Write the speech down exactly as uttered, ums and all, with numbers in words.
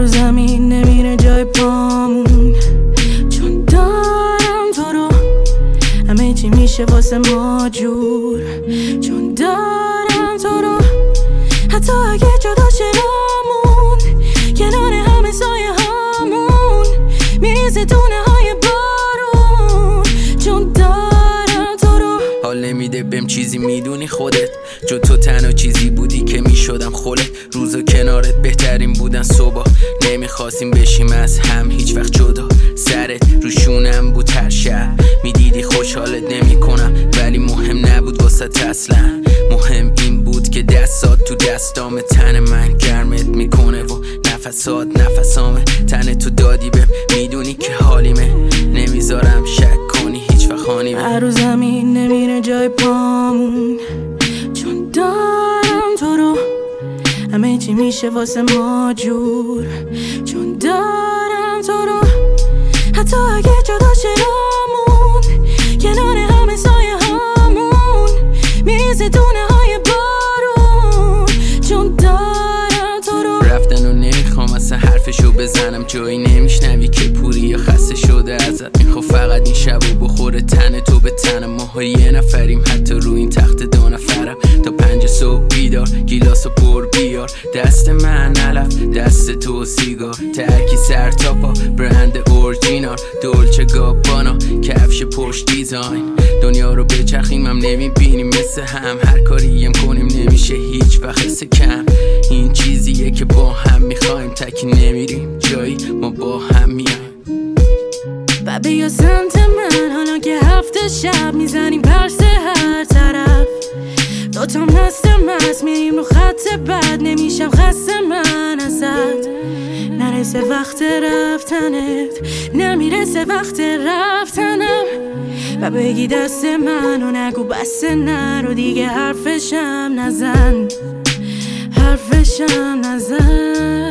زمین نمیره جای پامون، چون دارم تو رو. همه چی میشه واسه ما جور، چون دارم تو رو. حتی اگه جدا شدامون، کنار همه سایه هامون میریزه دونه های بارون، چون دارم تو رو. حال نمیده بهم چیزی میدونی خودت، جو تو تنها چیزی بودی که میشدم خلت. روزا کنارت بهترین بودن صبح، نمیخواستیم بشیم از هم هیچ وقت جدا. سرت روشونم بود هر شب، میدیدی خوشحالت نمیکنم ولی مهم نبود واسه اصلا. مهم این بود که دستات تو دستام، تن من گرمت میکنه و نفسات نفسامه. تن تو دادی بهم میدونی که حالیمه، نمیذارم شک کنی هیچ وقت خانیمه. هر روز زمین نمیره جای پامون، چون دارم تو رو. همه چی میشه واسه ما جور، چون دارم تو رو. حتی اگه جدا شدامون، کنار همه سایه هامون میریزه دونه های بارون، چون دارم تو رو. رفتن و نمیخوام اصلا حرفشو بزنم، جایی نمیشنوی که پوری یا خسته شده ازت. میخوام فقط این شبو بخوره تن تو به تن ما. یه نفریم حتی رو این تخت دو نفرم، تا پنج صبح بیدار گیلاسو پر بیار. دست من علف دست تو سیگار، ترکی سر تا پا برند اورجینال، دولچه گابانا کفش پشت دیزاین. دنیا رو بچرخیم هم نمیبینیم مثل هم، هر کاری هم کنیم نمیشه هیچ وقت حس کم. این چیزیه که با هم میخوایم، تکی نمیریم جایی ما با هم میایم. و بیا سمت من حالا که هفته شب میزنیم پرسه هر طرف. دوتا مست مست میریم رو خط بد، نمیشم خسته من ازت. نرسه وقت رفتنت، نمیرسه وقت رفتنم. و بگی دست منو نگو بس نرو دیگه، حرفشم نزن، حرفشم نزن.